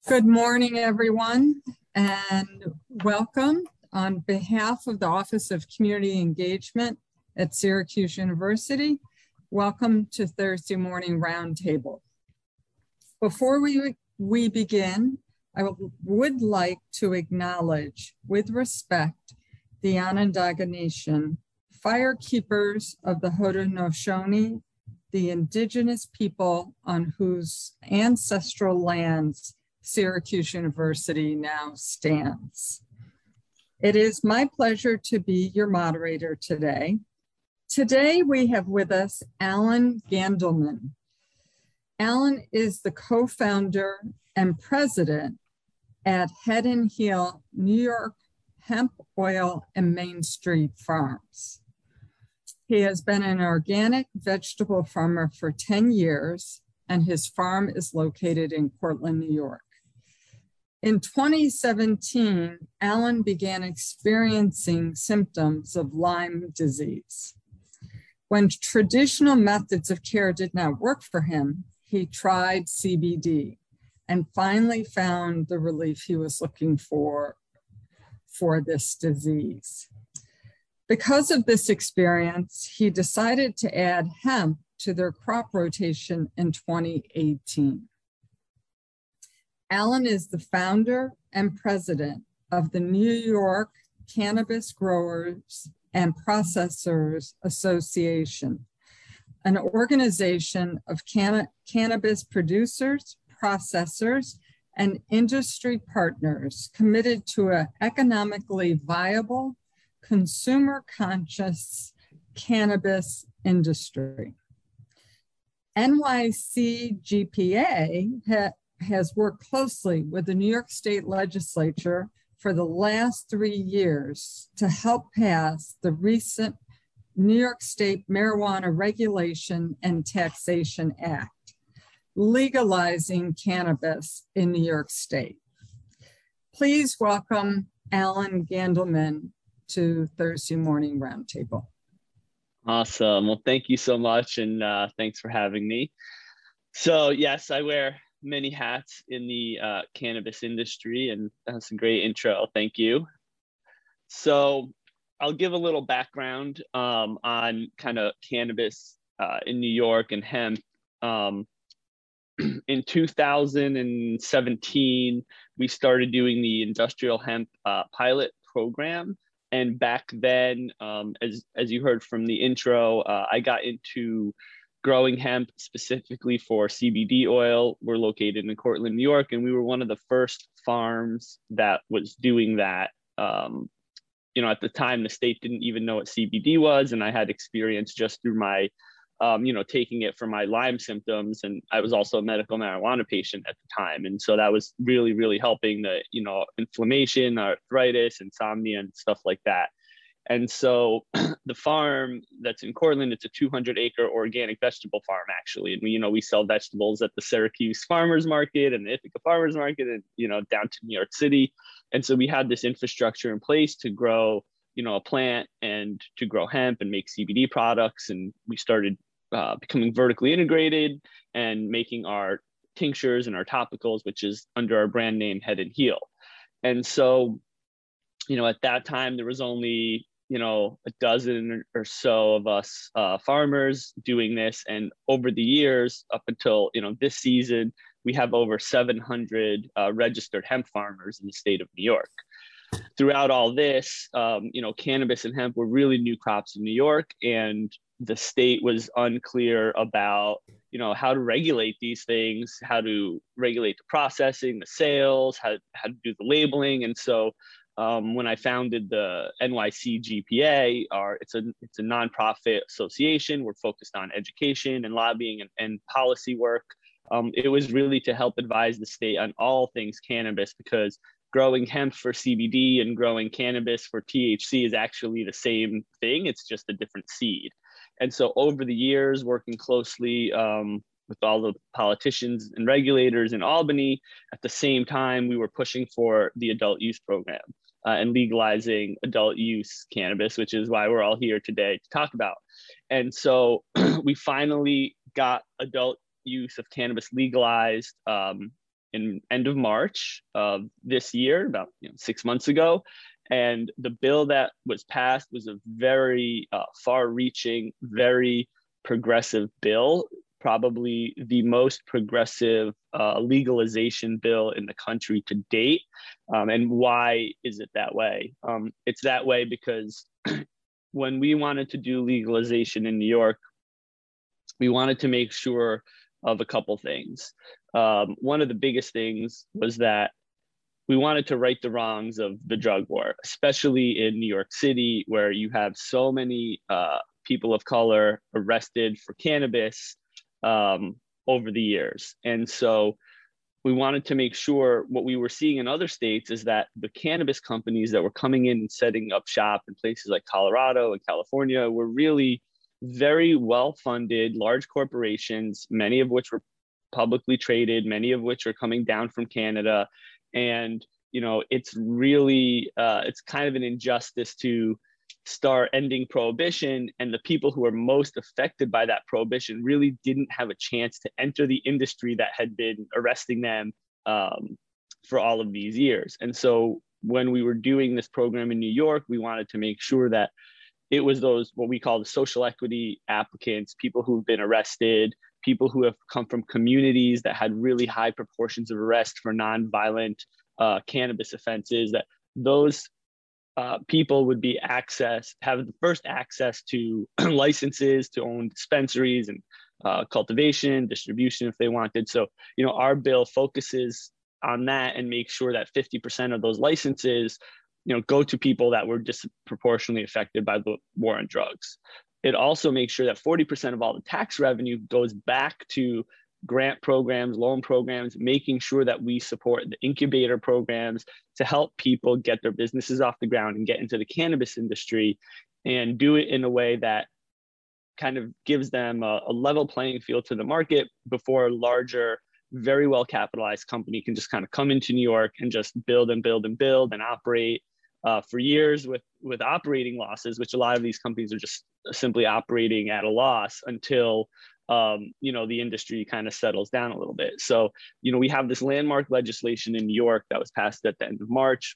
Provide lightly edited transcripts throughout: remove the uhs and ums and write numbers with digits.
Good morning, everyone, and welcome on behalf of the Office of Community Engagement at Syracuse University. Welcome to Thursday Morning Roundtable. Before we begin, I would like to acknowledge with respect the Onondaga Nation, firekeepers of the Haudenosaunee, the indigenous people on whose ancestral lands Syracuse University now stands. It is my pleasure to be your moderator today. Today we have with us Alan Gandelman. Alan is the co-founder and president at Head and Heel New York Hemp Oil and Main Street Farms. He has been an organic vegetable farmer for 10 years, and his farm is located in Cortland, New York. In 2017, Alan began experiencing symptoms of Lyme disease. When traditional methods of care did not work for him, he tried CBD and finally found the relief he was looking for this disease. Because of this experience, he decided to add hemp to their crop rotation in 2018. Alan is the founder and president of the New York Cannabis Growers and Processors Association, an organization of cannabis producers, processors, and industry partners committed to an economically viable, consumer-conscious cannabis industry. NYCGPA has worked closely with the New York State Legislature for the last 3 years to help pass the recent New York State Marijuana Regulation and Taxation Act, legalizing cannabis in New York State. Please welcome Alan Gandelman to Thursday Morning Roundtable. Awesome. Well, thank you so much, and thanks for having me. So yes, I wear many hats in the cannabis industry, and that's a great intro. Thank you. So I'll give a little background on kind of cannabis in New York and hemp. In 2017, we started doing the industrial hemp pilot program. And back then, as you heard from the intro, I got into growing hemp specifically for CBD oil. We're located in Cortland, New York, and we were one of the first farms that was doing that. At the time, the state didn't even know what CBD was, and I had experience just through my, taking it for my Lyme symptoms. And I was also a medical marijuana patient at the time. And so that was really, really helping the, inflammation, arthritis, insomnia, and stuff like that. And so the farm that's in Cortland, it's a 200-acre organic vegetable farm, actually. And we sell vegetables at the Syracuse Farmers Market and the Ithaca Farmers Market and, down to New York City. And so we had this infrastructure in place to grow, a plant and to grow hemp and make CBD products. And we started becoming vertically integrated and making our tinctures and our topicals, which is under our brand name Head and Heel. And so, at that time, there was only a dozen or so of us farmers doing this. And over the years, up until, this season, we have over 700 registered hemp farmers in the state of New York. Throughout all this, cannabis and hemp were really new crops in New York, and the state was unclear about, how to regulate these things, how to regulate the processing, the sales, how to do the labeling. And so when I founded the NYCGPA, it's a nonprofit association. We're focused on education and lobbying and policy work. It was really to help advise the state on all things cannabis, because growing hemp for CBD and growing cannabis for THC is actually the same thing. It's just a different seed. And so over the years, working closely with all the politicians and regulators in Albany, at the same time, we were pushing for the adult use program and legalizing adult use cannabis, which is why we're all here today to talk about. And so we finally got adult use of cannabis legalized in end of March of this year, about 6 months ago. And the bill that was passed was a very far-reaching, very progressive bill, probably the most progressive legalization bill in the country to date. And why is it that way? It's that way because when we wanted to do legalization in New York, we wanted to make sure of a couple things. One of the biggest things was that we wanted to right the wrongs of the drug war, especially in New York City, where you have so many people of color arrested for cannabis over the years. And so we wanted to make sure what we were seeing in other states is that the cannabis companies that were coming in and setting up shop in places like Colorado and California were really very well-funded, large corporations, many of which were publicly traded, many of which are coming down from Canada. And, it's really, it's kind of an injustice to start ending prohibition, and the people who are most affected by that prohibition really didn't have a chance to enter the industry that had been arresting them for all of these years. And so when we were doing this program in New York, we wanted to make sure that it was those, what we call the social equity applicants, people who've been arrested, people who have come from communities that had really high proportions of arrest for nonviolent cannabis offenses, that those people would have the first access to licenses to own dispensaries and cultivation, distribution if they wanted. So, our bill focuses on that and makes sure that 50% of those licenses, go to people that were disproportionately affected by the war on drugs. It also makes sure that 40% of all the tax revenue goes back to grant programs, loan programs, making sure that we support the incubator programs to help people get their businesses off the ground and get into the cannabis industry, and do it in a way that kind of gives them a level playing field to the market before a larger, very well capitalized company can just kind of come into New York and just build and build and build and operate for years with operating losses, which a lot of these companies are just simply operating at a loss until the industry kind of settles down a little bit. So, we have this landmark legislation in New York that was passed at the end of March.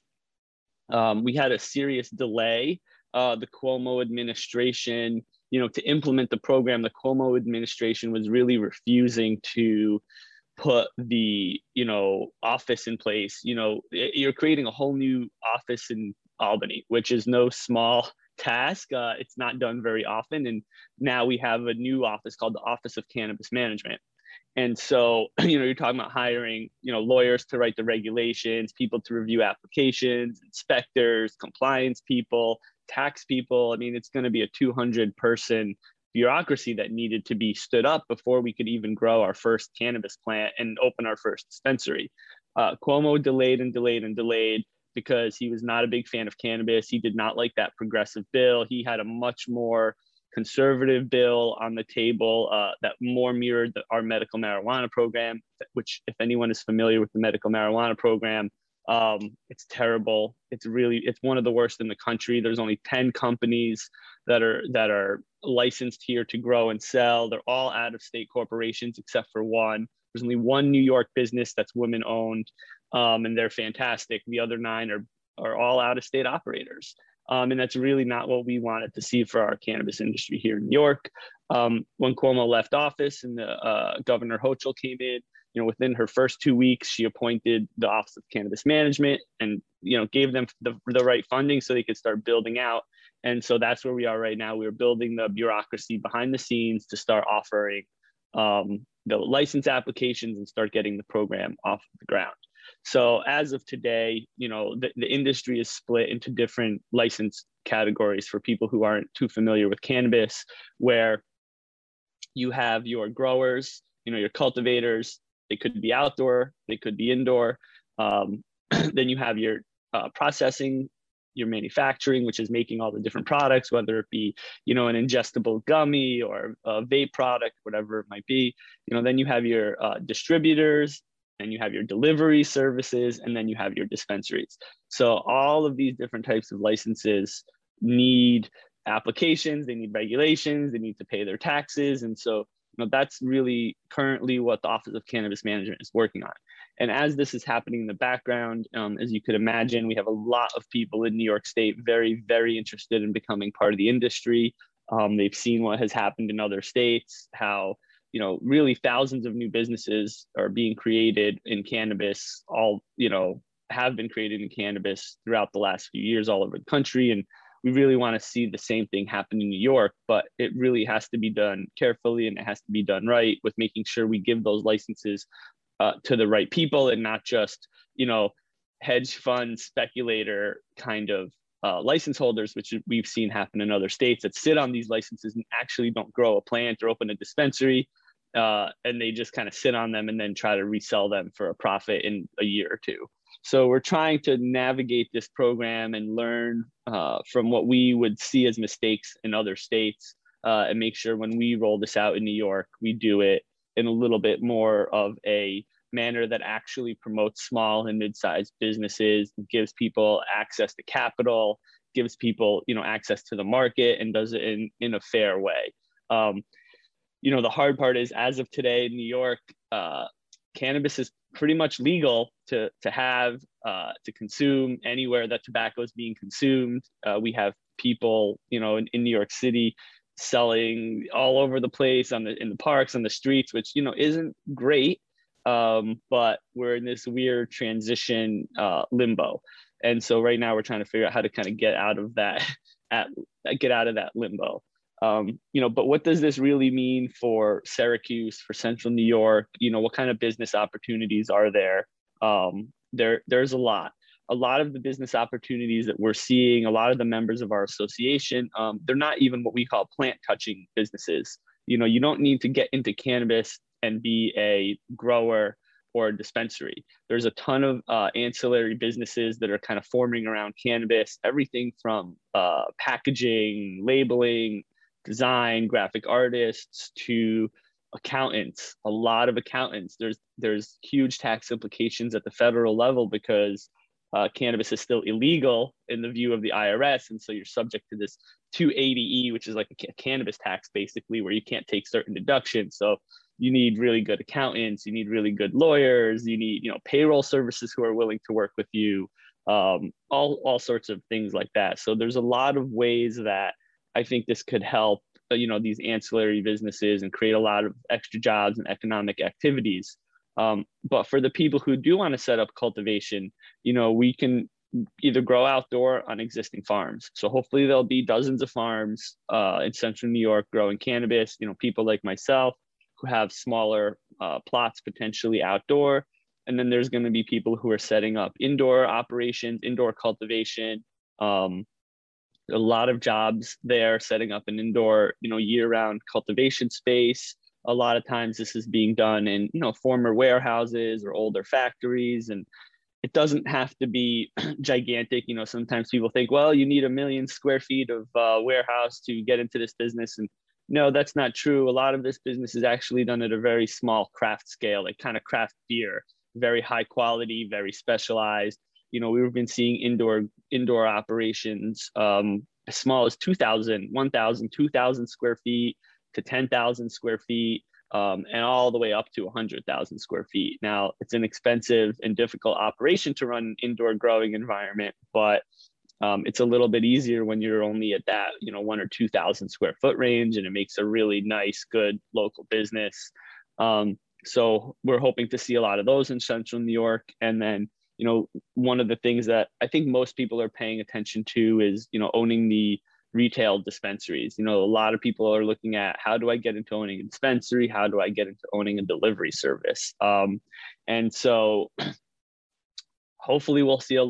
We had a serious delay. The Cuomo administration, to implement the program, the Cuomo administration was really refusing to put the, office in place. You're creating a whole new office in Albany, which is no small task. It's not done very often. And now we have a new office called the Office of Cannabis Management. And so, you're talking about hiring, lawyers to write the regulations, people to review applications, inspectors, compliance people, tax people. I mean, it's going to be a 200-person bureaucracy that needed to be stood up before we could even grow our first cannabis plant and open our first dispensary. Cuomo delayed and delayed and delayed because he was not a big fan of cannabis. He did not like that progressive bill. He had a much more conservative bill on the table that more mirrored our medical marijuana program, which, if anyone is familiar with the medical marijuana program, it's terrible. It's one of the worst in the country. There's only 10 companies that are licensed here to grow and sell. They're all out-of-state corporations except for one. There's only one New York business that's women-owned, and they're fantastic. The other 9 are all out-of-state operators. And that's really not what we wanted to see for our cannabis industry here in New York. When Cuomo left office and Governor Hochul came in, within her first 2 weeks, she appointed the Office of Cannabis Management and, gave them the right funding so they could start building out. And so that's where we are right now. We're building the bureaucracy behind the scenes to start offering the license applications and start getting the program off the ground. So as of today, the industry is split into different license categories for people who aren't too familiar with cannabis, where you have your growers, your cultivators. They could be outdoor, they could be indoor. Then you have your processing, your manufacturing, which is making all the different products, whether it be, an ingestible gummy or a vape product, whatever it might be. Then you have your distributors, and you have your delivery services, and then you have your dispensaries. So all of these different types of licenses need applications, they need regulations, they need to pay their taxes. And so that's really currently what the Office of Cannabis Management is working on. And as this is happening in the background, as you could imagine, we have a lot of people in New York State very, very interested in becoming part of the industry. They've seen what has happened in other states, how really thousands of new businesses are being created in cannabis, have been created in cannabis throughout the last few years all over the country. And we really want to see the same thing happen in New York, but it really has to be done carefully and it has to be done right, with making sure we give those licenses to the right people and not just, hedge fund speculator kind of license holders, which we've seen happen in other states, that sit on these licenses and actually don't grow a plant or open a dispensary. And they just kind of sit on them and then try to resell them for a profit in a year or two. So we're trying to navigate this program and learn from what we would see as mistakes in other states, and make sure when we roll this out in New York, we do it in a little bit more of a manner that actually promotes small and mid-sized businesses, gives people access to capital, gives people access to the market, and does it in a fair way. The hard part is, as of today in New York, cannabis is pretty much legal to have, to consume anywhere that tobacco is being consumed. We have people, in New York City selling all over the place in the parks, on the streets, which, isn't great. But we're in this weird transition limbo. And so right now we're trying to figure out how to kind of get out of that limbo. But what does this really mean for Syracuse, for Central New York? What kind of business opportunities are there? There's a lot. A lot of the business opportunities that we're seeing, a lot of the members of our association, they're not even what we call plant touching businesses. You don't need to get into cannabis and be a grower or a dispensary. There's a ton of ancillary businesses that are kind of forming around cannabis, everything from packaging, labeling, design, graphic artists, to accountants. A lot of accountants. There's huge tax implications at the federal level because cannabis is still illegal in the view of the IRS, and so you're subject to this 280E, which is like a cannabis tax basically, where you can't take certain deductions. So you need really good accountants, you need really good lawyers, you need payroll services who are willing to work with you, all sorts of things like that. So there's a lot of ways that I think this could help these ancillary businesses and create a lot of extra jobs and economic activities. But for the people who do want to set up cultivation, we can either grow outdoor on existing farms. So hopefully there'll be dozens of farms in Central New York growing cannabis, people like myself who have smaller plots potentially outdoor. And then there's going to be people who are setting up indoor operations, indoor cultivation. A lot of jobs there, setting up an indoor, year-round cultivation space. A lot of times this is being done in, former warehouses or older factories. And it doesn't have to be gigantic. Sometimes people think, well, you need 1 million square feet of warehouse to get into this business. And no, that's not true. A lot of this business is actually done at a very small craft scale, like kind of craft beer, very high quality, very specialized. We've been seeing indoor operations as small as 2,000, 1,000, 2,000 square feet to 10,000 square feet, and all the way up to 100,000 square feet. Now, it's an expensive and difficult operation to run an indoor growing environment, but it's a little bit easier when you're only at that 1,000 or 2,000 square foot range, and it makes a really nice, good local business. So we're hoping to see a lot of those in Central New York. And then one of the things that I think most people are paying attention to is owning the retail dispensaries. A lot of people are looking at, how do I get into owning a dispensary? How do I get into owning a delivery service? And so hopefully we'll see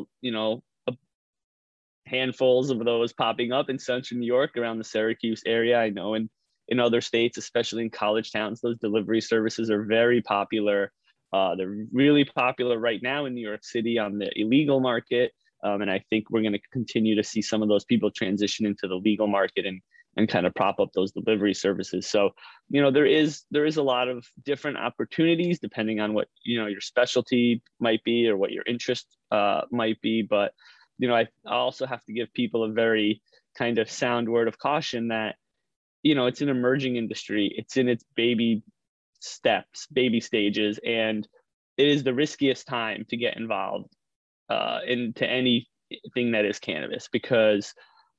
handfuls of those popping up in Central New York, around the Syracuse area. I know in other states, especially in college towns, those delivery services are very popular. They're really popular right now in New York City on the illegal market. And I think we're going to continue to see some of those people transition into the legal market and kind of prop up those delivery services. So, there is a lot of different opportunities depending on what, your specialty might be or what your interest might be. But, I also have to give people a very kind of sound word of caution that, it's an emerging industry. It's in its baby stages. And it is the riskiest time to get involved into anything that is cannabis, because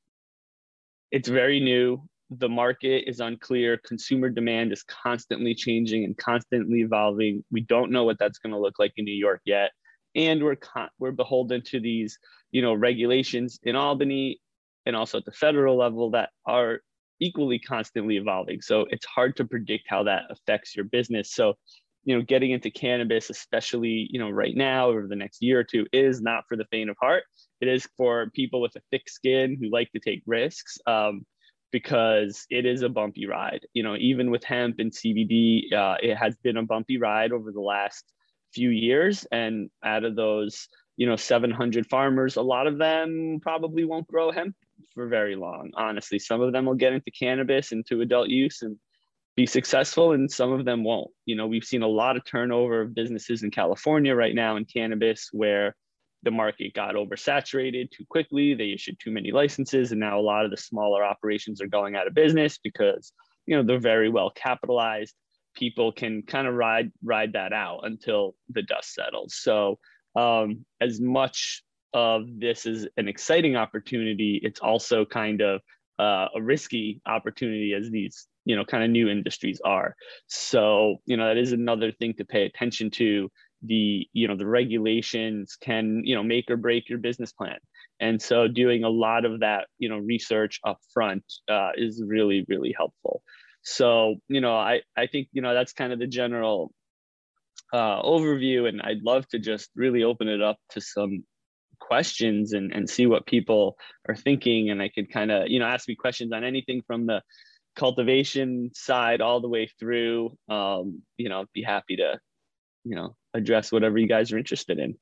it's very new. The market is unclear. Consumer demand is constantly changing and constantly evolving. We don't know what that's going to look like in New York yet, and we're beholden to these, regulations in Albany and also at the federal level that are equally constantly evolving. So it's hard to predict how that affects your business. So, getting into cannabis, especially, right now over the next year or two, is not for the faint of heart. It is for people with a thick skin who like to take risks, because it is a bumpy ride. Even with hemp and CBD, it has been a bumpy ride over the last few years. And out of those, 700 farmers, a lot of them probably won't grow hemp for very long. Honestly, some of them will get into cannabis, into adult use, and be successful, and some of them won't. We've seen a lot of turnover of businesses in California right now in cannabis, where the market got oversaturated too quickly. They issued too many licenses, and now a lot of the smaller operations are going out of business because they're very well capitalized. People can kind of ride that out until the dust settles. So as much of this is an exciting opportunity, it's also kind of a risky opportunity, as these kind of new industries are. So that is another thing to pay attention to. The regulations can make or break your business plan, and so doing a lot of that research up front is really, really helpful. So I think that's kind of the general overview, and I'd love to just really open it up to some questions and see what people are thinking. And I could kind of ask me questions on anything from the cultivation side all the way through. Be happy to address whatever you guys are interested in.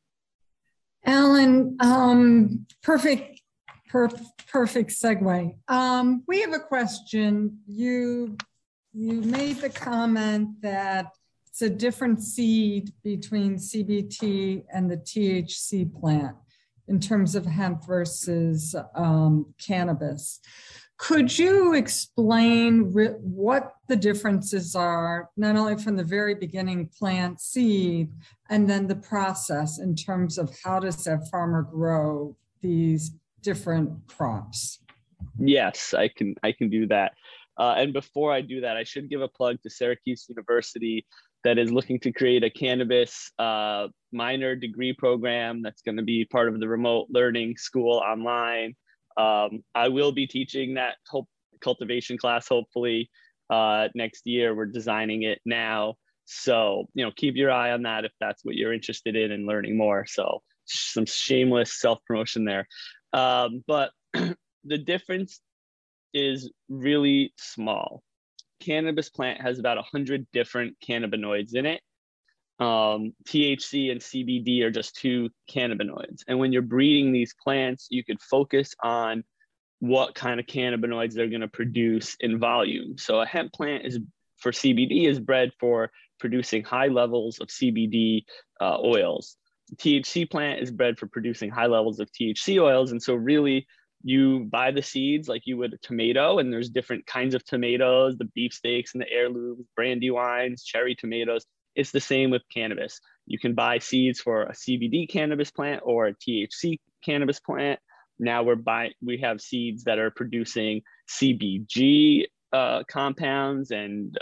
Alan, perfect segue. We have a question. You made the comment that it's a different seed between CBT and the THC plant in terms of hemp versus cannabis. Could you explain what the differences are, not only from the very beginning plant seed, and then the process in terms of how does that farmer grow these different crops? Yes, I can do that. And before I do that, I should give a plug to Syracuse University, that is looking to create a cannabis minor degree program that's going to be part of the remote learning school online. I will be teaching that cultivation class, hopefully next year. We're designing it now. So, keep your eye on that if that's what you're interested in and learning more. So some shameless self-promotion there. But the difference is really small. Cannabis plant has about 100 different cannabinoids in it. THC and CBD are just two cannabinoids. And when you're breeding these plants, you could focus on what kind of cannabinoids they're going to produce in volume. So a hemp plant for CBD is bred for producing high levels of CBD oils. The THC plant is bred for producing high levels of THC oils. And so really, you buy the seeds like you would a tomato, and there's different kinds of tomatoes, the beefsteaks and the heirlooms, Brandywines, cherry tomatoes. It's the same with cannabis. You can buy seeds for a CBD cannabis plant or a THC cannabis plant. Now we have seeds that are producing CBG compounds and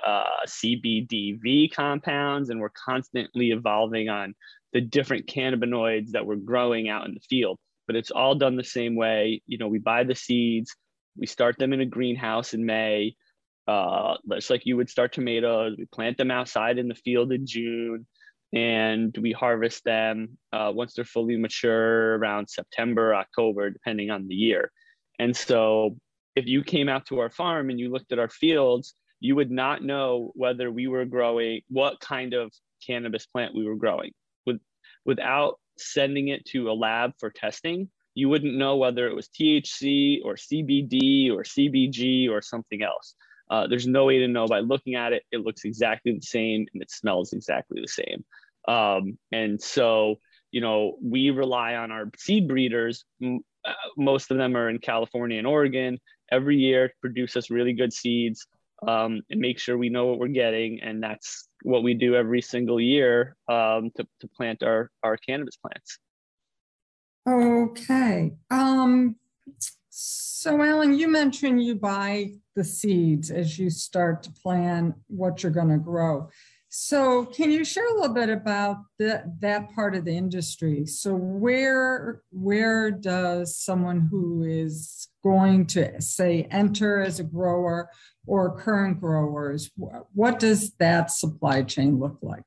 CBDV compounds, and we're constantly evolving on the different cannabinoids that we're growing out in the field. But it's all done the same way. We buy the seeds, we start them in a greenhouse in May, just like you would start tomatoes. We plant them outside in the field in June, and we harvest them once they're fully mature around September, October, depending on the year. And so if you came out to our farm and you looked at our fields, you would not know whether we were growing, what kind of cannabis plant we were growing. Without sending it to a lab for testing, you wouldn't know whether it was THC or CBD or CBG or something else. There's no way to know by looking at it. It looks exactly the same and it smells exactly the same. And so, we rely on our seed breeders. Most of them are in California and Oregon every year to produce us really good seeds. and make sure we know what we're getting. And that's what we do every single year to plant our cannabis plants. Okay. So Alan, you mentioned you buy the seeds as you start to plan what you're going to grow. So can you share a little bit about that part of the industry? So where does someone who is going to, say, enter as a grower or current growers, what does that supply chain look like?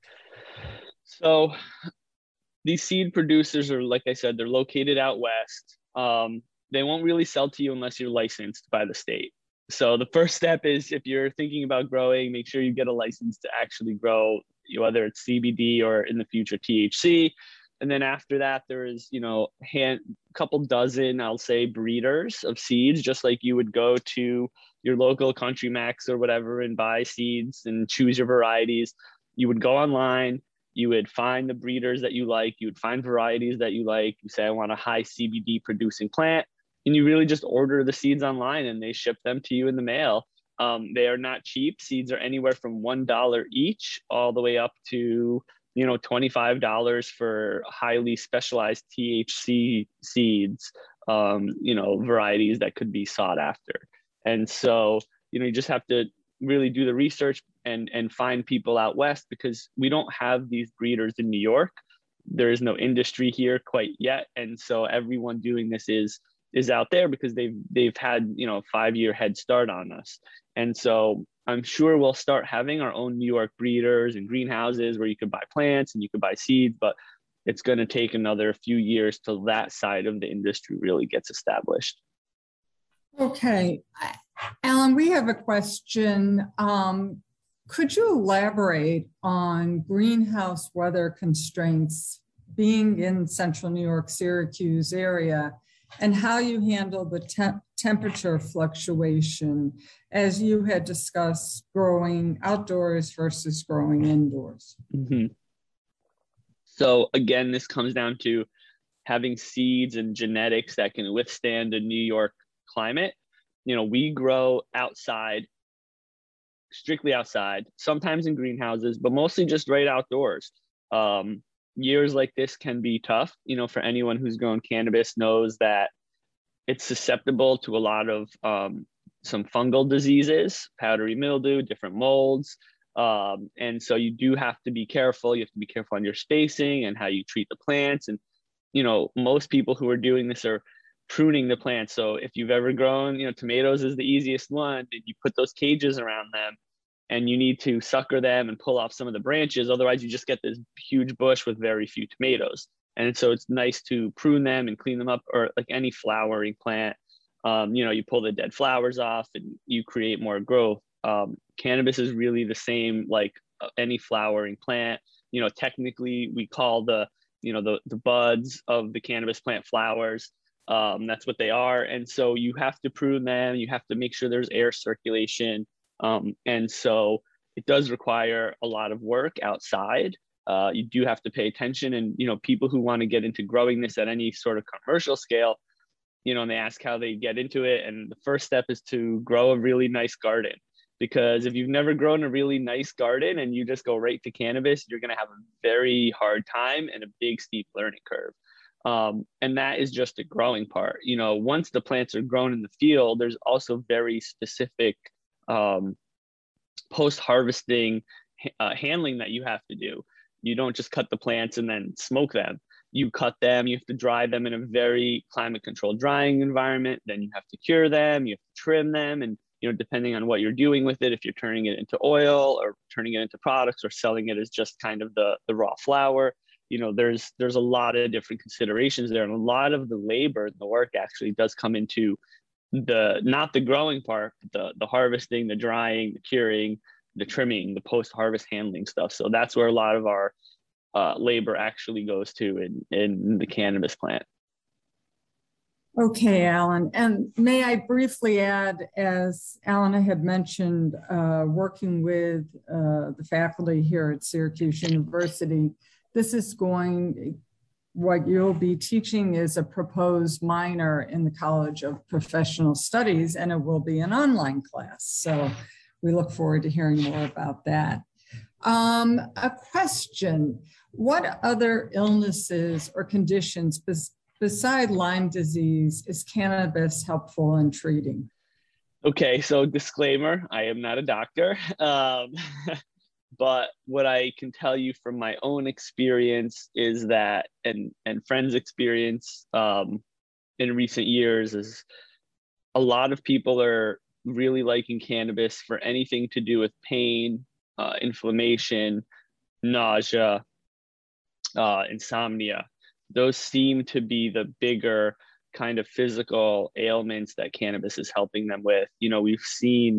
So these seed producers are, like I said, they're located out west. They won't really sell to you unless you're licensed by the state. So the first step is, if you're thinking about growing, make sure you get a license to actually grow, whether it's CBD or in the future THC. And then after that, there is, a couple dozen, I'll say, breeders of seeds, just like you would go to your local Country Max or whatever and buy seeds and choose your varieties. You would go online, you would find the breeders that you like, you would find varieties that you like. You say, I want a high CBD producing plant. And you really just order the seeds online and they ship them to you in the mail. They are not cheap. Seeds are anywhere from $1 each all the way up to, $25 for highly specialized THC seeds, varieties that could be sought after. And so, you just have to really do the research and find people out west, because we don't have these breeders in New York. There is no industry here quite yet. And so everyone doing this is out there because they've had, 5-year head start on us. And so I'm sure we'll start having our own New York breeders and greenhouses where you could buy plants and you could buy seeds, but it's going to take another few years till that side of the industry really gets established. Okay. Alan, we have a question. Could you elaborate on greenhouse weather constraints being in central New York, Syracuse area, and how you handle the temperature fluctuation as you had discussed growing outdoors versus growing indoors? Mm-hmm. So again, this comes down to having seeds and genetics that can withstand a New York climate. We grow outside, strictly outside, sometimes in greenhouses, but mostly just right outdoors. Years like this can be tough. For anyone who's grown cannabis knows that it's susceptible to a lot of some fungal diseases, powdery mildew, different molds. And so you do have to be careful. You have to be careful on your spacing and how you treat the plants. And, most people who are doing this are pruning the plants. So if you've ever grown, tomatoes is the easiest one, and you put those cages around them and you need to sucker them and pull off some of the branches. Otherwise you just get this huge bush with very few tomatoes. And so it's nice to prune them and clean them up, or like any flowering plant, you pull the dead flowers off and you create more growth. Cannabis is really the same, like any flowering plant. Technically we call the buds of the cannabis plant flowers. That's what they are. And so you have to prune them. You have to make sure there's air circulation. And so it does require a lot of work outside. You do have to pay attention, and, people who want to get into growing this at any sort of commercial scale, and they ask how they get into it. And the first step is to grow a really nice garden, because if you've never grown a really nice garden and you just go right to cannabis, you're going to have a very hard time and a big steep learning curve. And that is just the growing part. Once the plants are grown in the field, there's also very specific post-harvesting handling that you have to do. You don't just cut the plants and then smoke them. You cut them, you have to dry them in a very climate-controlled drying environment. Then you have to cure them, you have to trim them. And, depending on what you're doing with it, if you're turning it into oil or turning it into products or selling it as just kind of the raw flower, there's a lot of different considerations there. And a lot of the labor and the work actually does come into not the growing part, but the harvesting, the drying, the curing, the trimming, the post-harvest handling stuff. So that's where a lot of our labor actually goes to in the cannabis plant. Okay, Alan. And may I briefly add, as Alan had mentioned, working with the faculty here at Syracuse University, what you'll be teaching is a proposed minor in the College of Professional Studies, and it will be an online class. So we look forward to hearing more about that. A question, what other illnesses or conditions beside Lyme disease is cannabis helpful in treating? Okay, so disclaimer, I am not a doctor. But what I can tell you from my own experience is that, and friends' experience in recent years, is a lot of people are really liking cannabis for anything to do with pain, inflammation, nausea, insomnia. Those seem to be the bigger kind of physical ailments that cannabis is helping them with. We've seen,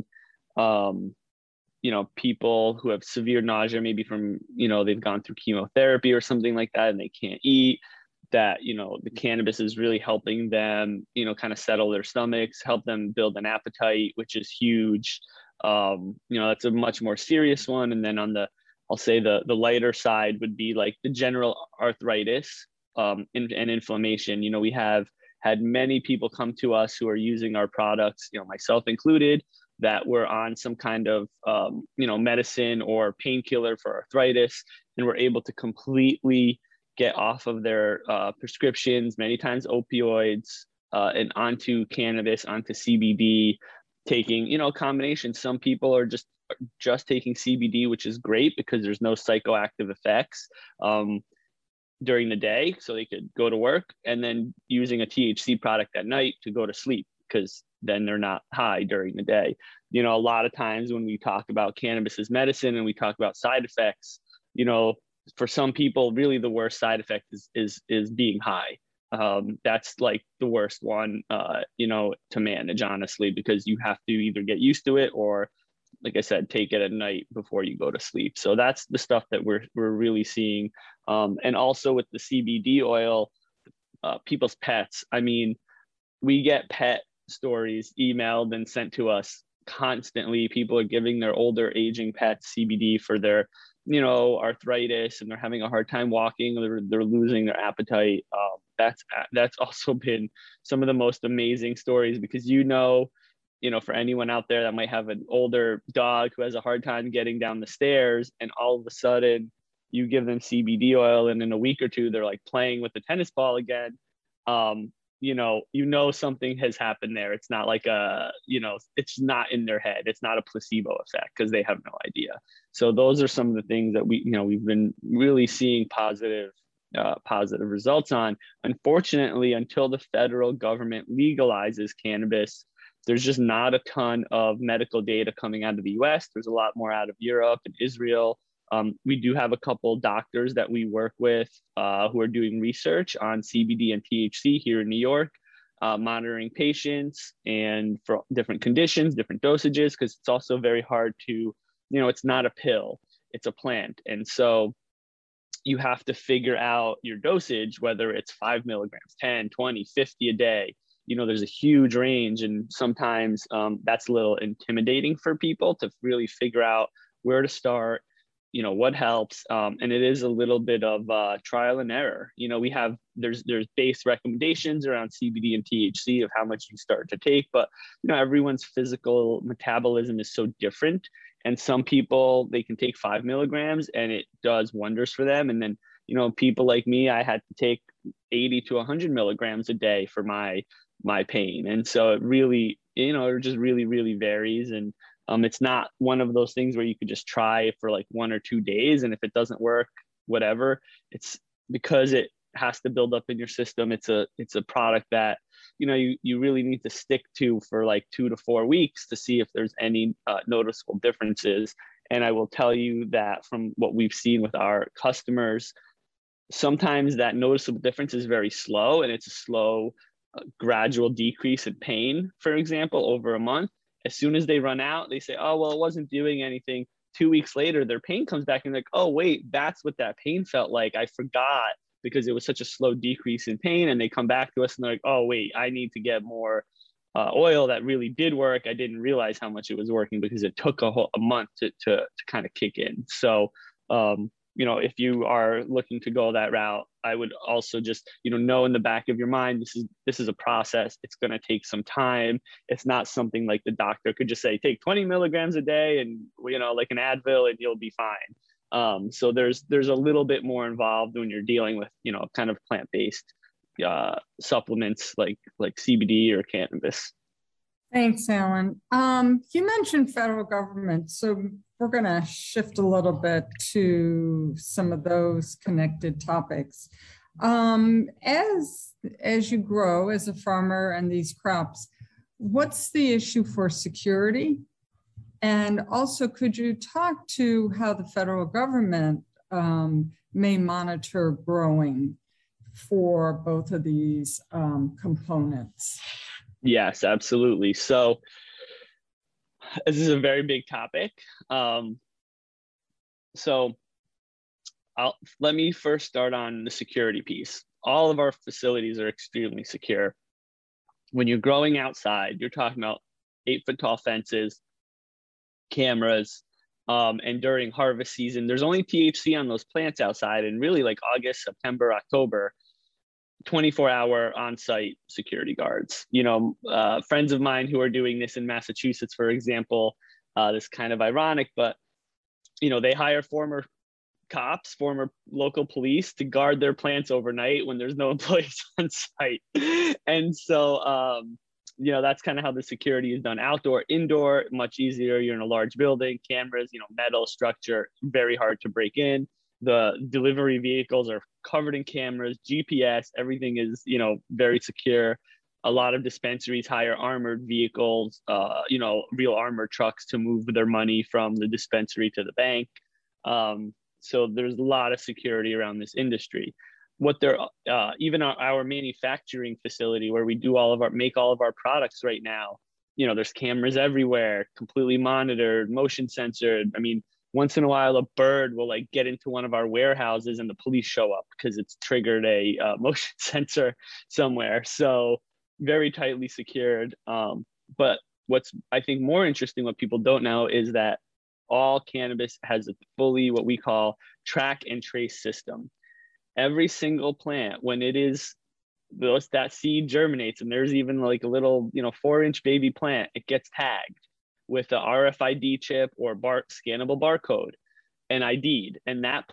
people who have severe nausea, maybe from, they've gone through chemotherapy or something like that and they can't eat, that, the cannabis is really helping them, kind of settle their stomachs, help them build an appetite, which is huge. That's a much more serious one. And then I'll say the lighter side would be like the general arthritis and inflammation. We have had many people come to us who are using our products, myself included, that were on some kind of, medicine or painkiller for arthritis, and were able to completely get off of their prescriptions, many times opioids, and onto cannabis, onto CBD, taking, a combination. Some people are just taking CBD, which is great because there's no psychoactive effects during the day, so they could go to work, and then using a THC product at night to go to sleep, because then they're not high during the day. A lot of times when we talk about cannabis as medicine and we talk about side effects, for some people, really the worst side effect is being high. That's like the worst one, to manage, honestly, because you have to either get used to it or, like I said, take it at night before you go to sleep. So that's the stuff that we're really seeing. And also with the CBD oil, people's pets. I mean, we get pet stories emailed and sent to us constantly. People are giving their older aging pets CBD for their, arthritis, and they're having a hard time walking. They're losing their appetite. That's also been some of the most amazing stories, because for anyone out there that might have an older dog who has a hard time getting down the stairs, and all of a sudden you give them CBD oil, and in a week or two they're like playing with the tennis ball again. Something has happened there. It's not like it's not in their head. It's not a placebo effect, because they have no idea. So those are some of the things that we've been really seeing positive results on. Unfortunately, until the federal government legalizes cannabis, there's just not a ton of medical data coming out of the US. There's a lot more out of Europe and Israel. We do have a couple doctors that we work with who are doing research on CBD and THC here in New York, monitoring patients and for different conditions, different dosages, because it's also very hard to, it's not a pill, it's a plant. And so you have to figure out your dosage, whether it's 5 milligrams, 10, 20, 50 a day. There's a huge range, and sometimes that's a little intimidating for people to really figure out where to start, what helps. And it is a little bit of trial and error. There's base recommendations around CBD and THC of how much you start to take, but everyone's physical metabolism is so different. And some people, they can take 5 milligrams and it does wonders for them. And then, people like me, I had to take 80 to 100 milligrams a day for my pain. And so it really, it just really, really varies. And it's not one of those things where you could just try for like 1 or 2 days, and if it doesn't work, whatever. It's because it has to build up in your system. It's a product that you really need to stick to for like 2 to 4 weeks to see if there's any noticeable differences. And I will tell you that from what we've seen with our customers, sometimes that noticeable difference is very slow, and it's a slow, gradual decrease in pain, for example, over a month. As soon as they run out, they say, oh, well, it wasn't doing anything. 2 weeks later, their pain comes back, and like, oh, wait, that's what that pain felt like. I forgot, because it was such a slow decrease in pain. And they come back to us and they're like, oh, wait, I need to get more oil that really did work. I didn't realize how much it was working, because it took a month to kind of kick in. So if you are looking to go that route, I would also just, know in the back of your mind, this is a process. It's going to take some time. It's not something like the doctor could just say, take 20 milligrams a day and, like an Advil and you'll be fine. So there's a little bit more involved when you're dealing with, kind of plant-based supplements like CBD or cannabis. Thanks, Alan. You mentioned federal government, so we're going to shift a little bit to some of those connected topics. As you grow as a farmer and these crops, what's the issue for security? And also, could you talk to how the federal government may monitor growing for both of these components? Yes, absolutely. So this is a very big topic. So let me first start on the security piece. All of our facilities are extremely secure. When you're growing outside, you're talking about 8-foot tall fences, cameras, and during harvest season, there's only THC on those plants outside, and really like August, September, October, 24-hour on-site security guards. Friends of mine who are doing this in Massachusetts, for example, this is kind of ironic, but they hire former cops, former local police to guard their plants overnight when there's no employees on site. And so, that's kind of how the security is done. Outdoor, indoor, much easier. You're in a large building, cameras, metal structure, very hard to break in. The delivery vehicles are covered in cameras, GPS, everything is, very secure. A lot of dispensaries hire armored vehicles, real armored trucks to move their money from the dispensary to the bank. So there's a lot of security around this industry. Even our manufacturing facility where we make all of our products right now, there's cameras everywhere, completely monitored, motion censored. I mean, once in a while, a bird will get into one of our warehouses and the police show up because it's triggered a motion sensor somewhere. So very tightly secured. But what's, I think, more interesting, what people don't know, is that all cannabis has a fully what we call track and trace system. Every single plant, when that seed germinates, and there's even a little 4-inch baby plant, it gets tagged with the RFID chip or scannable barcode and ID'd. And that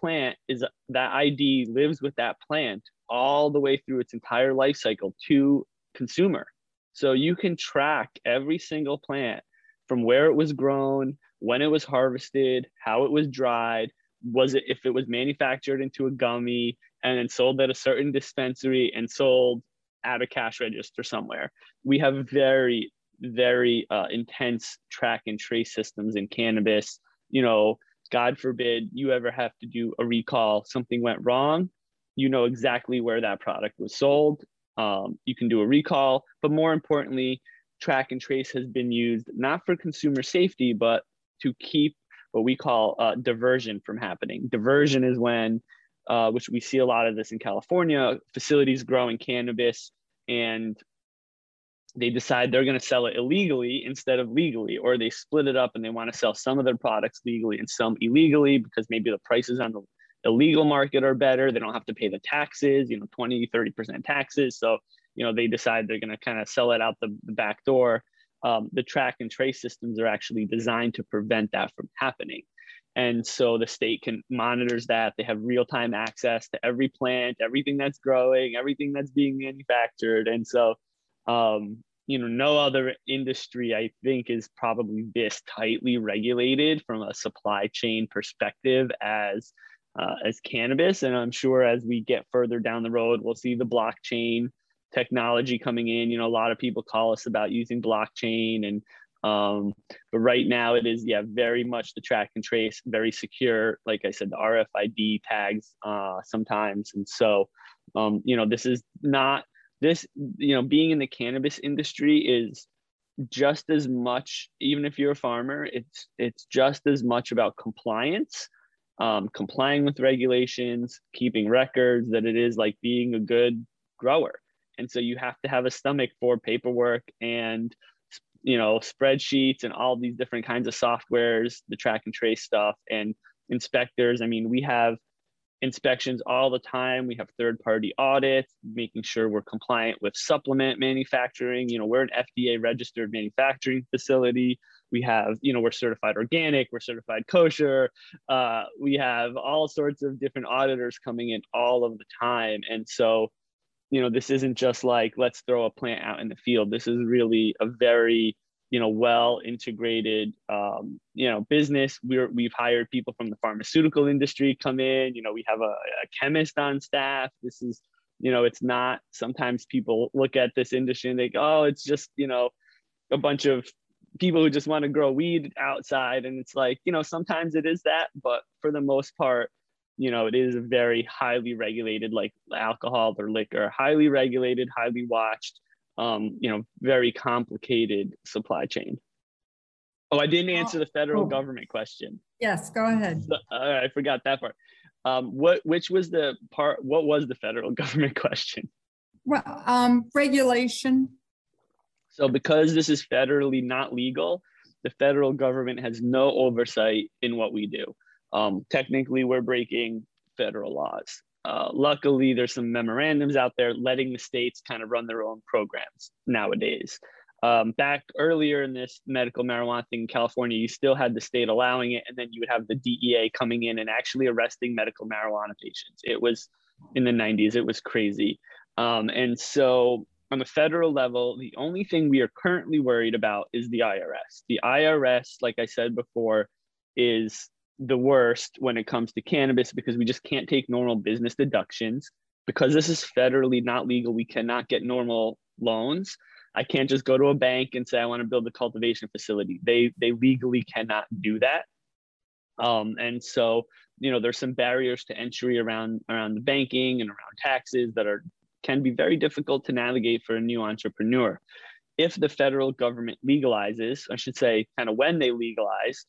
ID lives with that plant all the way through its entire life cycle to consumer. So you can track every single plant from where it was grown, when it was harvested, how it was dried, if it was manufactured into a gummy and then sold at a certain dispensary and sold at a cash register somewhere. We have very, very intense track and trace systems in cannabis. God forbid you ever have to do a recall, something went wrong, exactly where that product was sold. You can do a recall, but more importantly, track and trace has been used not for consumer safety, but to keep what we call diversion from happening. Diversion is when, which we see a lot of this in California, facilities growing cannabis and they decide they're going to sell it illegally instead of legally, or they split it up and they want to sell some of their products legally and some illegally because maybe the prices on the illegal market are better. They don't have to pay the taxes, 20, 30% taxes. So, they decide they're going to kind of sell it out the back door. The track and trace systems are actually designed to prevent that from happening. And so the state monitors that. They have real-time access to every plant, everything that's growing, everything that's being manufactured. And so, no other industry, I think, is probably this tightly regulated from a supply chain perspective as cannabis. And I'm sure as we get further down the road, we'll see the blockchain technology coming in. A lot of people call us about using blockchain, and but right now it is very much the track and trace, very secure. Like I said, the RFID tags sometimes. And so this is not this, being in the cannabis industry is just as much, even if you're a farmer, it's just as much about compliance, complying with regulations, keeping records, that it is like being a good grower. And so you have to have a stomach for paperwork and, spreadsheets and all these different kinds of softwares, the track and trace stuff and inspectors. I mean, we have inspections all the time. We have third-party audits, making sure we're compliant with supplement manufacturing. We're an FDA registered manufacturing facility. We have, we're certified organic, we're certified kosher. We have all sorts of different auditors coming in all of the time. And so, this isn't just like, let's throw a plant out in the field. This is really a very, well integrated, business. We've hired people from the pharmaceutical industry come in. We have a chemist on staff. This is, it's not. Sometimes people look at this industry and they go, oh, it's just, a bunch of people who just want to grow weed outside. And it's like, sometimes it is that, but for the most part, it is a very highly regulated, like alcohol or liquor, highly regulated, highly watched, very complicated supply chain. Oh, I didn't answer the federal government question. Yes, go ahead. I forgot that part. What was the federal government question? Well, regulation. So because this is federally not legal, the federal government has no oversight in what we do. Technically, we're breaking federal laws. Luckily, there's some memorandums out there letting the states kind of run their own programs nowadays. Back earlier in this medical marijuana thing in California, you still had the state allowing it, and then you would have the DEA coming in and actually arresting medical marijuana patients. It was in the 90s. It was crazy. And so on the federal level, the only thing we are currently worried about is the IRS. The IRS, like I said before, is the worst when it comes to cannabis because we just can't take normal business deductions. Because this is federally not legal, we cannot get normal loans. I can't just go to a bank and say, I want to build a cultivation facility. They legally cannot do that. And so, there's some barriers to entry around the banking and around taxes that can be very difficult to navigate for a new entrepreneur. If the federal government legalizes, I should say, kind of when they legalize,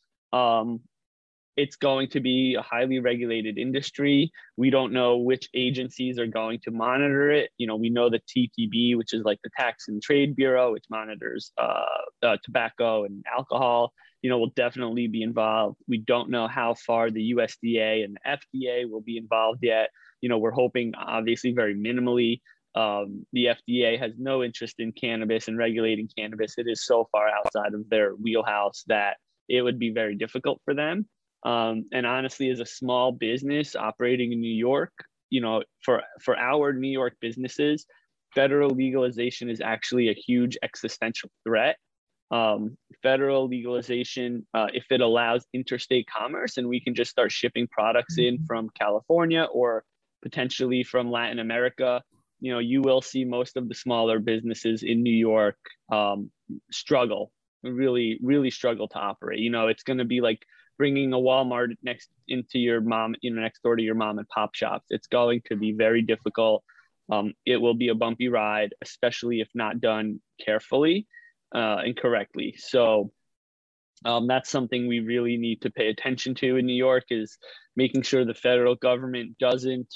it's going to be a highly regulated industry. We don't know which agencies are going to monitor it. We know the TTB, which is like the Tax and Trade Bureau, which monitors tobacco and alcohol, will definitely be involved. We don't know how far the USDA and the FDA will be involved yet. We're hoping obviously very minimally. The FDA has no interest in cannabis and regulating cannabis. It is so far outside of their wheelhouse that it would be very difficult for them. And honestly, as a small business operating in New York, for our New York businesses, federal legalization is actually a huge existential threat. Federal legalization, if it allows interstate commerce and we can just start shipping products in from California or potentially from Latin America, you will see most of the smaller businesses in New York struggle, really, really struggle to operate. It's going to be like bringing a Walmart next door to your mom and pop shops. It's going to be very difficult. It will be a bumpy ride, especially if not done carefully and correctly. So that's something we really need to pay attention to in New York, is making sure the federal government doesn't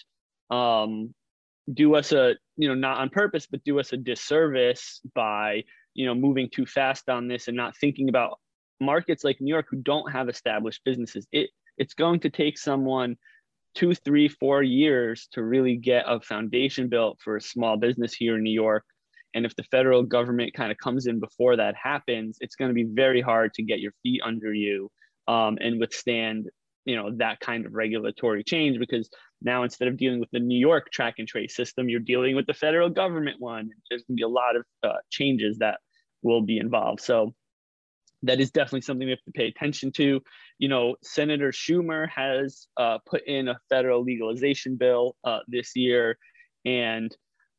do us not on purpose, but do us a disservice by, moving too fast on this and not thinking about markets like New York who don't have established businesses. It's going to take someone 2, 3, 4 years to really get a foundation built for a small business here in New York. And if the federal government kind of comes in before that happens, it's going to be very hard to get your feet under you and withstand, that kind of regulatory change, because now instead of dealing with the New York track and trace system, you're dealing with the federal government one. There's going to be a lot of changes that will be involved. So that is definitely something we have to pay attention to. Senator Schumer has put in a federal legalization bill this year. And,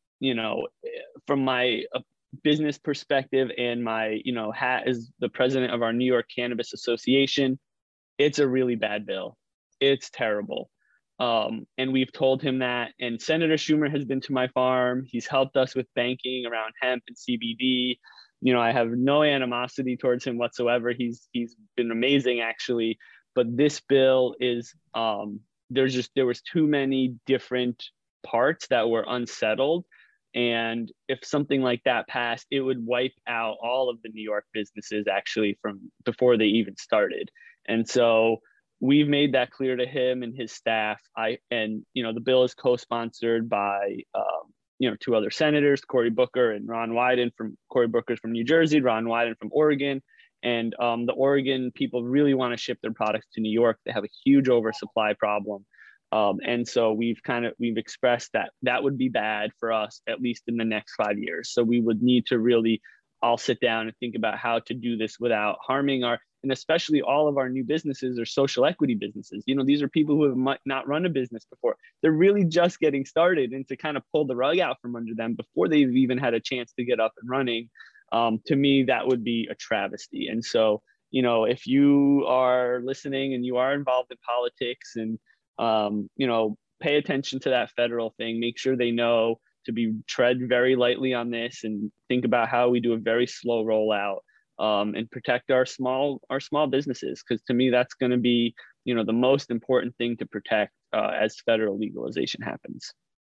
from my business perspective and my, hat as the president of our New York Cannabis Association, it's a really bad bill. It's terrible. And we've told him that. And Senator Schumer has been to my farm. He's helped us with banking around hemp and CBD. I have no animosity towards him whatsoever. He's been amazing, actually. But this bill is there was too many different parts that were unsettled. And if something like that passed, it would wipe out all of the New York businesses actually from before they even started. And so we've made that clear to him and his staff. The bill is co-sponsored by, two other senators, Cory Booker and Ron Wyden. Cory Booker's from New Jersey, Ron Wyden from Oregon. And the Oregon people really want to ship their products to New York. They have a huge oversupply problem. And so we've expressed that would be bad for us, at least in the next 5 years. So we would need to really all sit down and think about how to do this without harming and especially all of our new businesses are social equity businesses. These are people who have not run a business before. They're really just getting started, and to kind of pull the rug out from under them before they've even had a chance to get up and running, to me, that would be a travesty. And so, if you are listening and you are involved in politics and, pay attention to that federal thing, make sure they know to tread very lightly on this and think about how we do a very slow rollout, and protect our small businesses. Because to me, that's going to be, the most important thing to protect as federal legalization happens.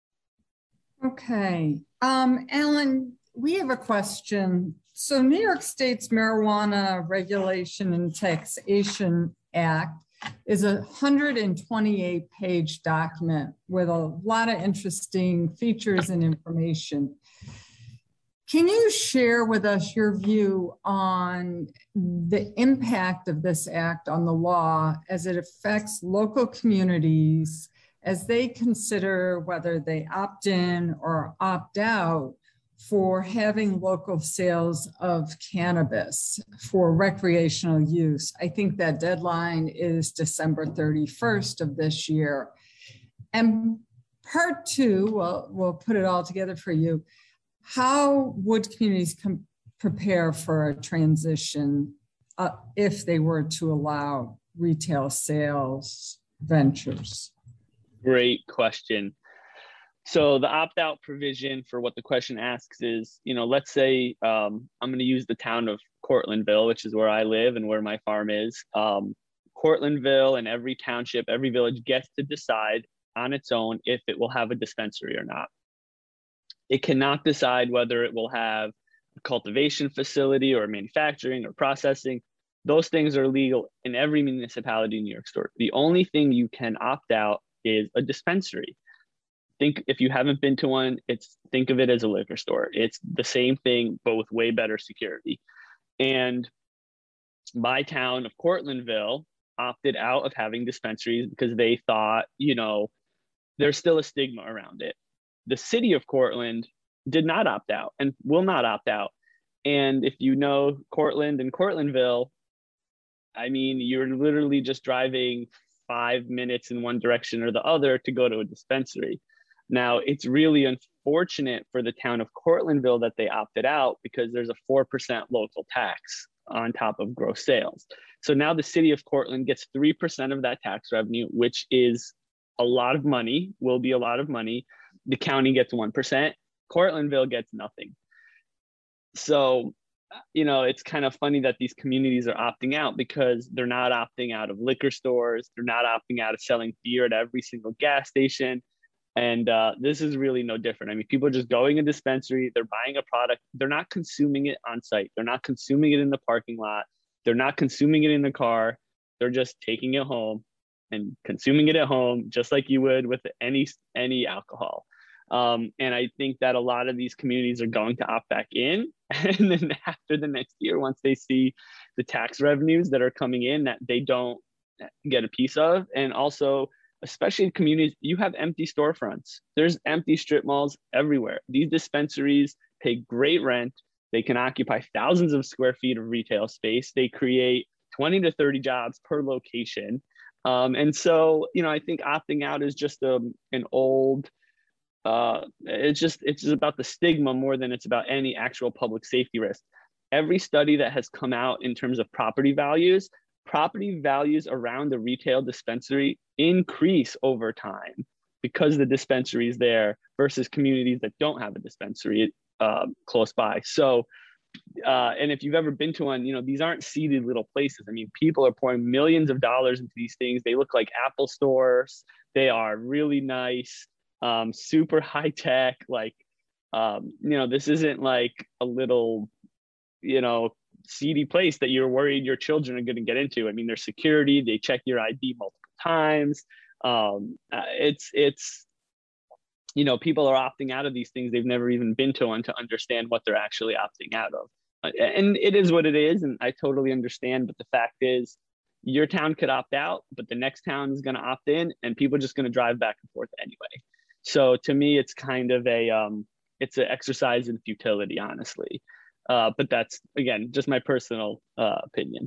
Okay. Alan, we have a question. So New York State's Marijuana Regulation and Taxation Act is a 128-page document with a lot of interesting features and information. Can you share with us your view on the impact of this act on the law as it affects local communities as they consider whether they opt in or opt out for having local sales of cannabis for recreational use? I think that deadline is December 31st of this year. And part two, we'll put it all together for you. How would communities prepare for a transition if they were to allow retail sales ventures? Great question. So the opt-out provision for what the question asks is, let's say I'm going to use the town of Cortlandville, which is where I live and where my farm is. Cortlandville and every township, every village gets to decide on its own if it will have a dispensary or not. It cannot decide whether it will have a cultivation facility or manufacturing or processing. Those things are legal in every municipality in New York State. The only thing you can opt out is a dispensary. If you haven't been to one, think of it as a liquor store. It's the same thing, but with way better security. And my town of Cortlandville opted out of having dispensaries because they thought, there's still a stigma around it. The city of Cortland did not opt out and will not opt out. And if you know Cortland and Cortlandville, I mean, you're literally just driving 5 minutes in one direction or the other to go to a dispensary. Now, it's really unfortunate for the town of Cortlandville that they opted out because there's a 4% local tax on top of gross sales. So now the city of Cortland gets 3% of that tax revenue, which is a lot of money, will be a lot of money. The county gets 1%, Cortlandville gets nothing. So, it's kind of funny that these communities are opting out because they're not opting out of liquor stores. They're not opting out of selling beer at every single gas station. And this is really no different. I mean, people are just going to a dispensary, they're buying a product, they're not consuming it on site. They're not consuming it in the parking lot. They're not consuming it in the car. They're just taking it home and consuming it at home, just like you would with any alcohol. And I think that a lot of these communities are going to opt back in. And then after the next year, once they see the tax revenues that are coming in that they don't get a piece of, and also, especially in communities, you have empty storefronts. There's empty strip malls everywhere. These dispensaries pay great rent. They can occupy thousands of square feet of retail space. They create 20 to 30 jobs per location. And so, I think opting out is just an old, it's just about the stigma more than it's about any actual public safety risk. Every study that has come out in terms of property values around the retail dispensary increase over time because the dispensary is there versus communities that don't have a dispensary close by. So, and if you've ever been to one, these aren't seeded little places. I mean, people are pouring millions of dollars into these things. They look like Apple stores. They are really nice, super high tech. Like, this isn't like a little, seedy place that you're worried your children are going to get into. I mean, there's security, they check your ID multiple times. It's people are opting out of these things they've never even been to one to understand what they're actually opting out of. And it is what it is, and I totally understand. But the fact is, your town could opt out, but the next town is going to opt in, and people are just going to drive back and forth anyway. So to me, it's kind of it's an exercise in futility, honestly. But that's, again, just my personal opinion.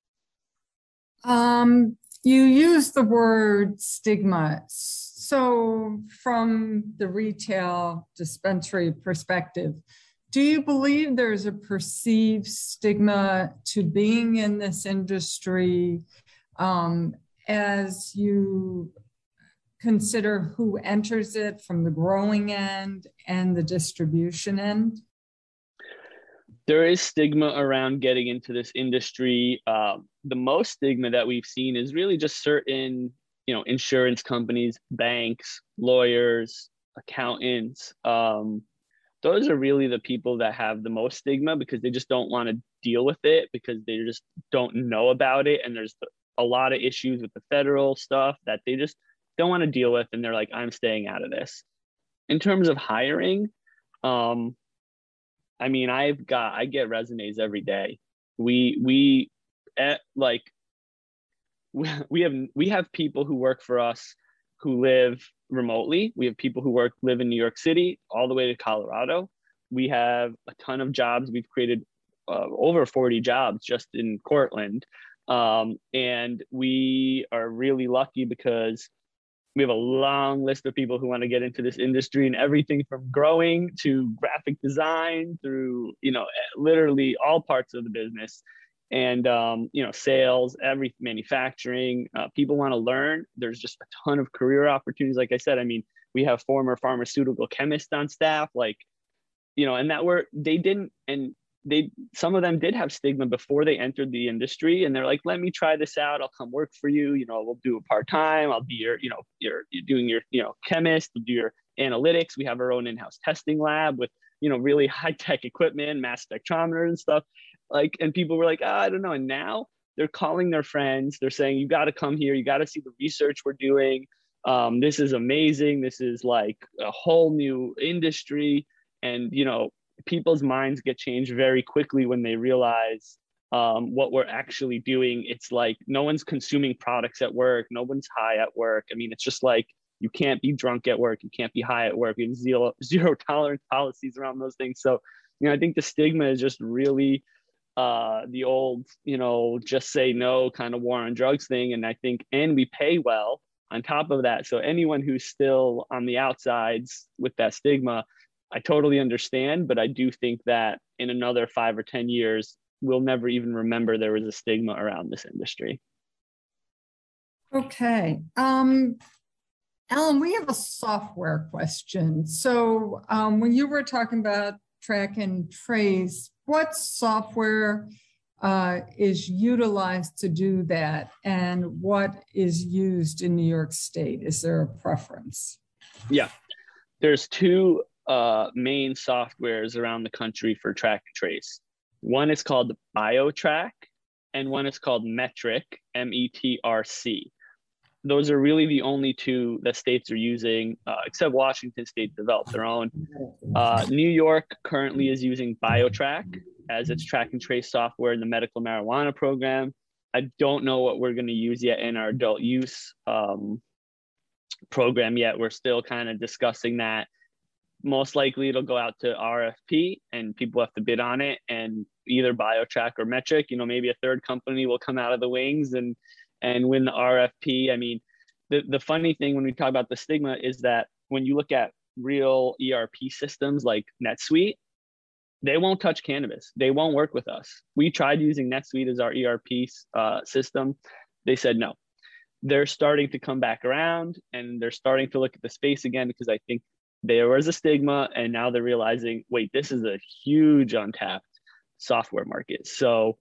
You use the word stigma. So from the retail dispensary perspective, do you believe there's a perceived stigma to being in this industry as you consider who enters it from the growing end and the distribution end? There is stigma around getting into this industry. The most stigma that we've seen is really just certain, insurance companies, banks, lawyers, accountants. Those are really the people that have the most stigma because they just don't want to deal with it because they just don't know about it. And there's a lot of issues with the federal stuff that they just don't want to deal with. And they're like, I'm staying out of this. In terms of hiring, I mean, I get resumes every day. We have people who work for us who live remotely. We have people who live in New York City all the way to Colorado. We have a ton of jobs. We've created over 40 jobs just in Cortland. And we are really lucky because we have a long list of people who want to get into this industry, and everything from growing to graphic design through, literally all parts of the business. And, sales, manufacturing, people want to learn. There's just a ton of career opportunities. Like I said, I mean, we have former pharmaceutical chemists on staff, and some of them did have stigma before they entered the industry, and they're like, let me try this out. I'll come work for you. We'll do it part-time. I'll be you're doing your, chemist, we'll do your analytics. We have our own in-house testing lab with, really high-tech equipment, mass spectrometer and stuff. And people were like, I don't know. And now they're calling their friends. They're saying, you got to come here. You got to see the research we're doing. This is amazing. This is like a whole new industry. And, people's minds get changed very quickly when they realize what we're actually doing. It's like no one's consuming products at work. No one's high at work. I mean, it's just like you can't be drunk at work. You can't be high at work. We have zero tolerance policies around those things. So, I think the stigma is just really the old, just say no kind of war on drugs thing. And I think, and we pay well on top of that. So anyone who's still on the outsides with that stigma, I totally understand, but I do think that in another 5 or 10 years, we'll never even remember there was a stigma around this industry. Okay. Alan, we have a software question. So when you were talking about track and trace, what software is utilized to do that, and what is used in New York State? Is there a preference? Yeah, there's two main softwares around the country for track and trace. One is called BioTrack, and one is called Metrc, METRC. Those are really the only two that states are using, except Washington State developed their own. New York currently is using BioTrack as its track and trace software in the medical marijuana program. I don't know what we're going to use yet in our adult use program yet. We're still kind of discussing that. Most likely it'll go out to RFP and people have to bid on it, and either BioTrack or Metrc, maybe a third company will come out of the wings and win the RFP. I mean, the funny thing when we talk about the stigma is that when you look at real ERP systems like NetSuite, they won't touch cannabis. They won't work with us. We tried using NetSuite as our ERP system. They said no. They're starting to come back around and they're starting to look at the space again because I think there was a stigma and now they're realizing, wait, this is a huge untapped software market. So,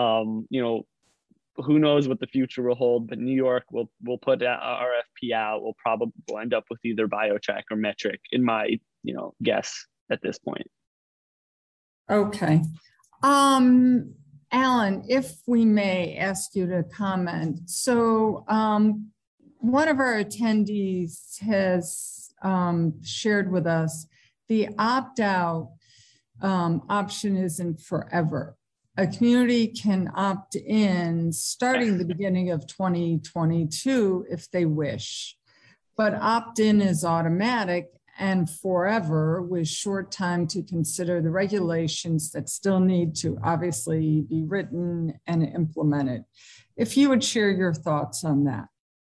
who knows what the future will hold, but New York will put an RFP out. We'll end up with either BioTrack or Metrc in my, guess at this point. Okay. Alan, if we may ask you to comment. So one of our attendees has shared with us the opt-out option isn't forever. A community can opt in starting the beginning of 2022 if they wish, but opt-in is automatic and forever with short time to consider the regulations that still need to obviously be written and implemented. If you would share your thoughts on that.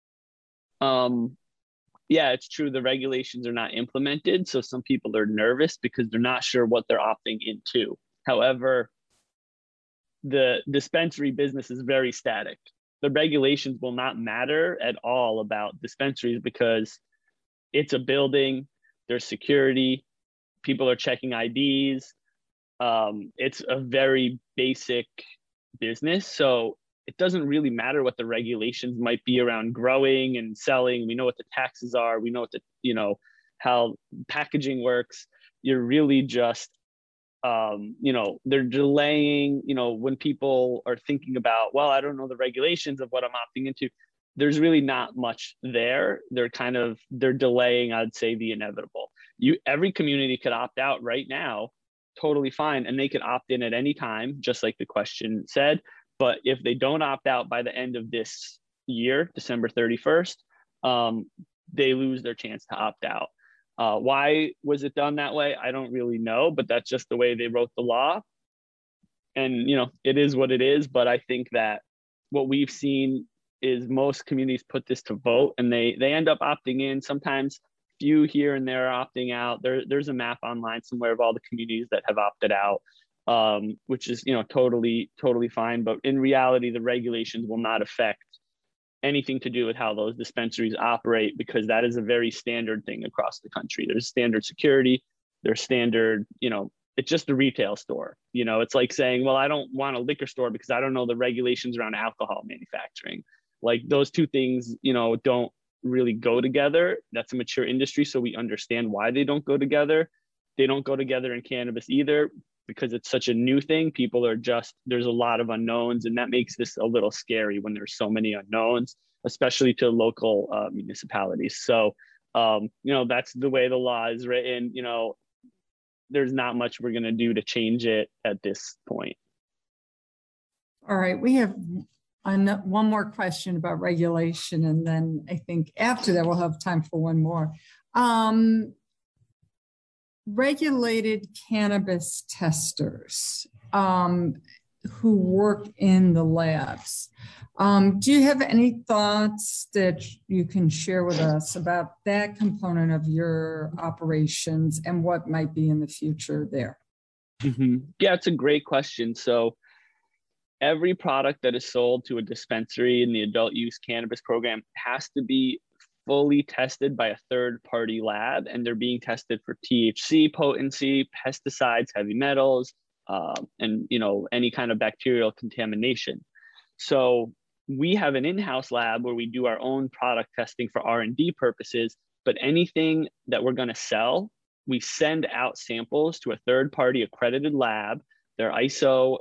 Yeah, it's true. The regulations are not implemented. So some people are nervous because they're not sure what they're opting into. However, the dispensary business is very static. The regulations will not matter at all about dispensaries because it's a building, there's security, people are checking IDs. It's a very basic business. So it doesn't really matter what the regulations might be around growing and selling. We know what the taxes are. We know what how packaging works. You're really just, they're delaying, when people are thinking about, well, I don't know the regulations of what I'm opting into. There's really not much there. They're delaying, I'd say, the inevitable. Every community could opt out right now, totally fine. And they could opt in at any time, just like the question said. But if they don't opt out by the end of this year, December 31st, they lose their chance to opt out. Why was it done that way? I don't really know, but that's just the way they wrote the law. And, it is what it is. But I think that what we've seen is most communities put this to vote and they end up opting in. Sometimes few here and there are opting out. There's a map online somewhere of all the communities that have opted out. Which is, totally fine. But in reality, the regulations will not affect anything to do with how those dispensaries operate, because that is a very standard thing across the country. There's standard security, there's standard, it's just a retail store. It's like saying, well, I don't want a liquor store because I don't know the regulations around alcohol manufacturing. Like those two things, don't really go together. That's a mature industry, so we understand why they don't go together. They don't go together in cannabis either, because it's such a new thing. People are there's a lot of unknowns, and that makes this a little scary when there's so many unknowns, especially to local municipalities. So, that's the way the law is written. There's not much we're going to do to change it at this point. All right, we have one more question about regulation, and then I think after that we'll have time for one more. Regulated cannabis testers who work in the labs. Do you have any thoughts that you can share with us about that component of your operations and what might be in the future there? Mm-hmm. Yeah, it's a great question. So every product that is sold to a dispensary in the adult use cannabis program has to be fully tested by a third-party lab, and they're being tested for THC potency, pesticides, heavy metals, and any kind of bacterial contamination. So we have an in-house lab where we do our own product testing for R&D purposes, but anything that we're going to sell, we send out samples to a third-party accredited lab. They're ISO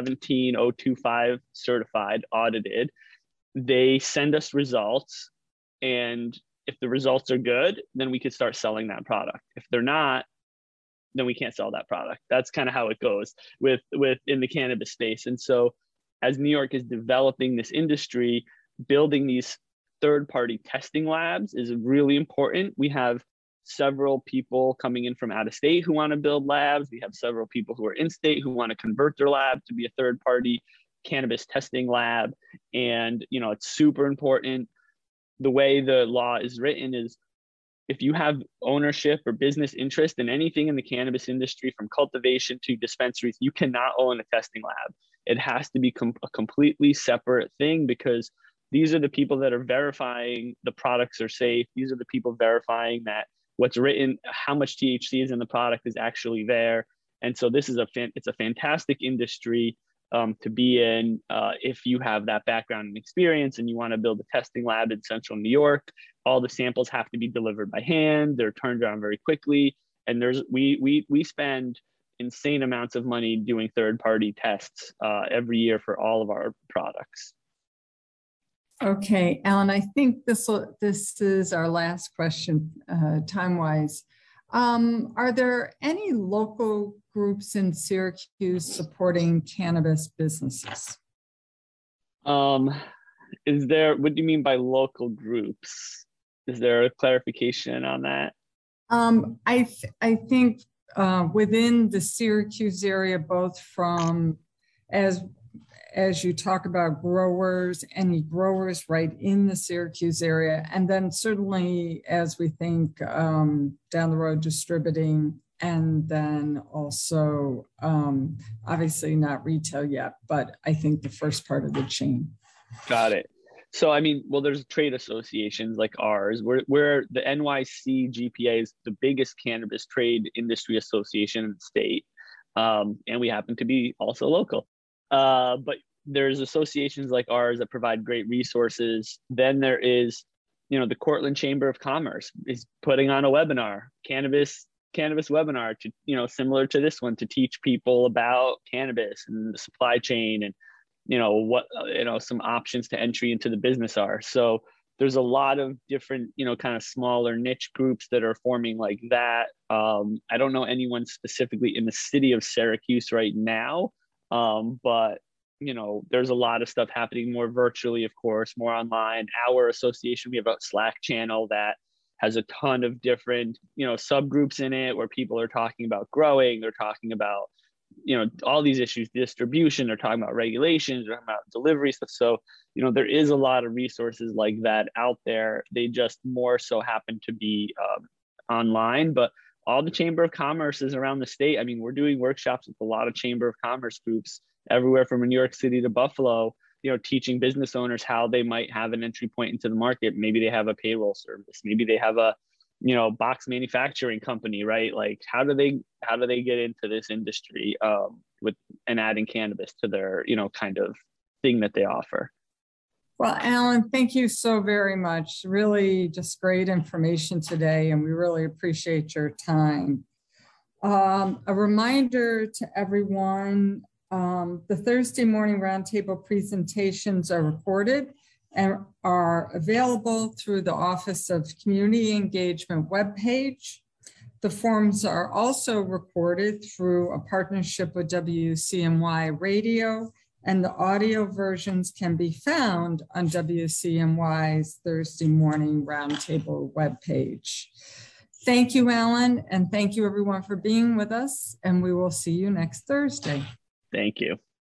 17025 certified, audited. They send us results. And if the results are good, then we could start selling that product. If they're not, then we can't sell that product. That's kind of how it goes with in the cannabis space. And so as New York is developing this industry, building these third-party testing labs is really important. We have several people coming in from out of state who want to build labs. We have several people who are in state who want to convert their lab to be a third-party cannabis testing lab. And, it's super important. The way the law is written is if you have ownership or business interest in anything in the cannabis industry, from cultivation to dispensaries, you cannot own a testing lab. It has to be a completely separate thing, because these are the people that are verifying the products are safe. These are the people verifying that what's written, how much THC is in the product, is actually there. And so this is it's a fantastic industry to be in if you have that background and experience and you want to build a testing lab in central New York. All the samples have to be delivered by hand. They're turned around very quickly. And we spend insane amounts of money doing third-party tests every year for all of our products. Okay, Alan, I think this is our last question, time-wise. Are there any local groups in Syracuse supporting cannabis businesses? Is there, what do you mean by local groups? Is there a clarification on that? I think within the Syracuse area, both from, as you talk about growers, any growers right in the Syracuse area, and then certainly as we think down the road distributing, and then also obviously not retail yet, but I think the first part of the chain. Got it. So, I mean, well, there's trade associations like ours. We're the NYC GPA is the biggest cannabis trade industry association in the state. And we happen to be also local. But there's associations like ours that provide great resources. Then there is, you know, the Cortland Chamber of Commerce is putting on a webinar, cannabis webinar, to, you know, similar to this one, to teach people about cannabis and the supply chain and, you know, what, you know, some options to entry into the business are. So there's a lot of different, you know, kind of smaller niche groups that are forming like that. I don't know anyone specifically in the city of Syracuse right now, but, you know, there's a lot of stuff happening more virtually, of course, more online. Our association, we have a Slack channel that has a ton of different, you know, subgroups in it where people are talking about growing, they're talking about, you know, all these issues, distribution, they're talking about regulations, they're talking about delivery stuff. So, you know, there is a lot of resources like that out there. They just more so happen to be online, but all the Chamber of Commerce around the state. I mean, we're doing workshops with a lot of Chamber of Commerce groups everywhere from New York City to Buffalo, you know, teaching business owners how they might have an entry point into the market. Maybe they have a payroll service. Maybe they have a, you know, box manufacturing company, right? Like, how do they get into this industry with and adding cannabis to their, you know, kind of thing that they offer? Well, Alan, thank you so very much. Really just great information today, and we really appreciate your time. A reminder to everyone, the Thursday morning roundtable presentations are recorded and are available through the Office of Community Engagement webpage. The forums are also recorded through a partnership with WCNY Radio, and the audio versions can be found on WCNY's Thursday morning roundtable webpage. Thank you, Alan, and thank you everyone for being with us, and we will see you next Thursday. Thank you.